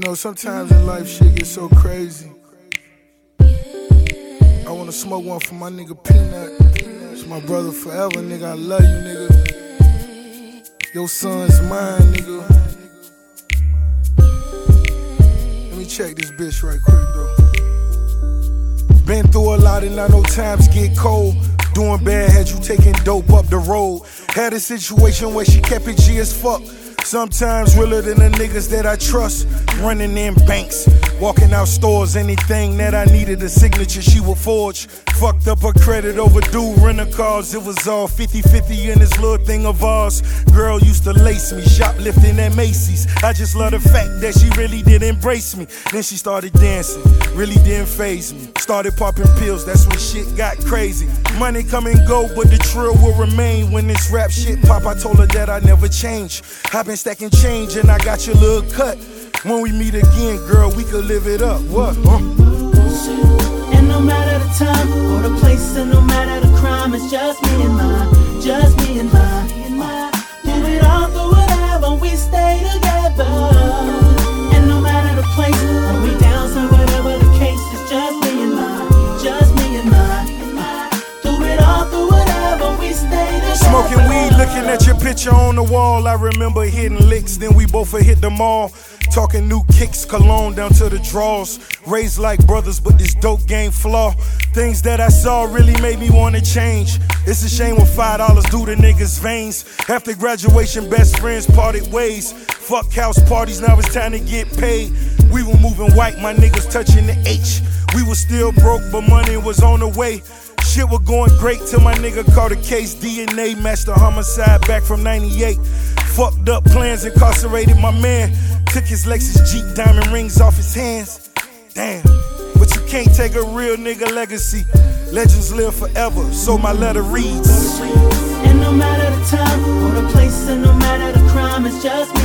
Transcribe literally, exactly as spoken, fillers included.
know, sometimes in life shit gets so crazy. I wanna smoke one for my nigga Peanut. It's my brother forever, nigga. I love you, nigga. Your son's mine, nigga. Let me check this bitch right quick, though. Been through a lot and I know times get cold. Doing bad had you taking dope up the road. Had a situation where she kept it G as fuck. Sometimes realer than the niggas that I trust. Running in banks, walking out stores. Anything that I needed, a signature she would forge. Fucked up her credit, overdue rental cars. It was all fifty fifty in this little thing of ours. Girl used to lace me, shoplifting at Macy's. I just love the fact that she really did embrace me. Then she started dancing, really didn't faze me. Started popping pills, that's when shit got crazy. Money come and go, but the trill will remain. When this rap shit pop, I told her that I never change. I've been stacking change and I got your little cut. When we meet again, girl, we could live it up. What? Uh. And no matter the time or the place, and no matter the crime, it's just me and mine, just me and mine. Do it all through whatever, we stay together. And no matter the place, or we down, so whatever the case, it's just me and mine, just me and mine. Do it all through whatever, we stay together. Smoking weed, looking at your picture on the wall. I remember hitting licks, then we both had hit them all. Talking new kicks, cologne down to the draws. Raised like brothers, but this dope game flaw. Things that I saw really made me wanna change. It's a shame when five dollars do the niggas' veins. After graduation, best friends parted ways. Fuck house parties, now it's time to get paid. We were moving white, my niggas touching the H. We were still broke, but money was on the way. Shit was going great till my nigga caught a case. D N A matched the homicide back from ninety-eight. Fucked up plans, incarcerated my man. Took his Lexus Jeep diamond rings off his hands. Damn, but you can't take a real nigga legacy. Legends live forever, so my letter reads. And no matter the time or the place, and no matter the crime, it's just me.